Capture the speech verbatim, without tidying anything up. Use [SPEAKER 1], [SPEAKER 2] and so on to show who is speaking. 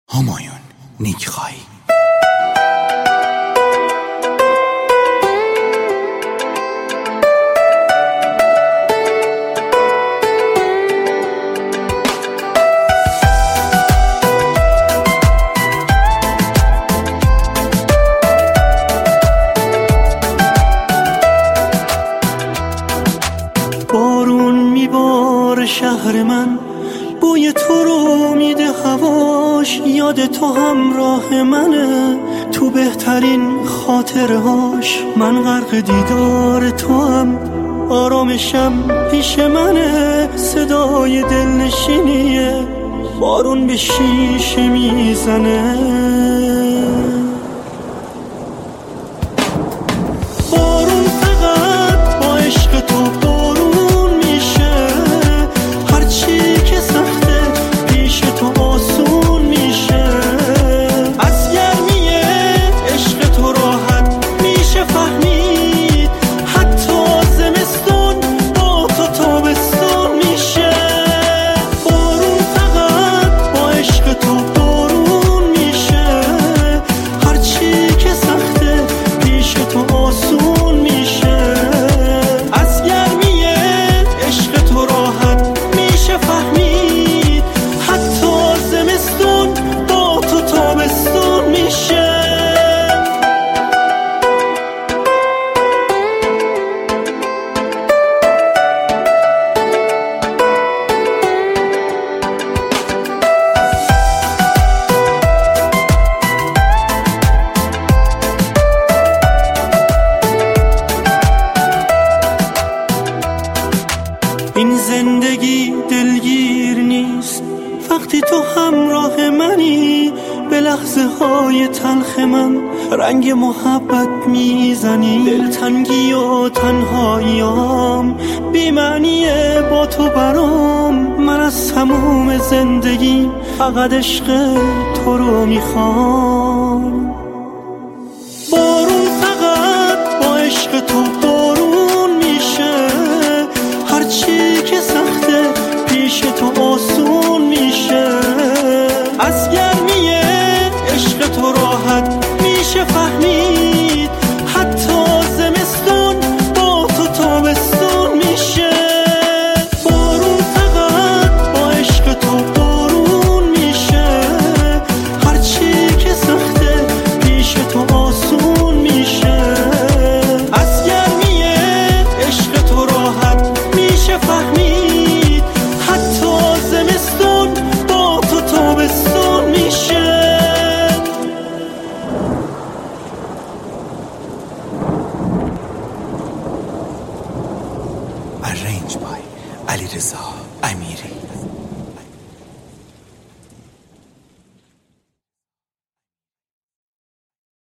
[SPEAKER 1] همایون نیکخوای.
[SPEAKER 2] بارون میباره شهر من، بوی تو رو میده هواش، یاد تو همراه منه تو بهترین خاطرهاش. من غرق دیدار تو هم، آرامشم پیش منه، صدای دلنشینیه بارون به شیشه میزنه. بارون فقط با عشق تو بارون میشه، هرچی که سخته پیش تو آسون میشه. از گرمی عشق تو راحت میشه فهمید، حتی زمستون با تو تابستون میشه. بارون فقط با عشق تو بارون میشه، هرچی که سخته پیش تو آسون میشه. از گرمی عشق تو راحت میشه فهمید، حتی زمستون با تو تابستون میشه. این زندگی دلگیر نیست وقتی تو همراه منی، به لحظه های تلخ من رنگ محبت میزنی. دلتنگی و تنهاییام بی معنیه با تو برام، من از تموم زندگی فقط عشق تو رو میخوام. بارون فقط با عشق تو بارون میشه، هرچی که سخته پیش تو آسون میشه. از گرمی عشق تو راحت میشه فهمید، حتی زمستون با تو تابستون میشه. بارون فقط با عشق تو بارون میشه، هرچی که سخته پیش تو آسون میشه. از گرمی عشق تو راحت میشه فهمید، حتی زمستون با تو تابستون میشه.
[SPEAKER 1] Arranged by علیرضا امیری.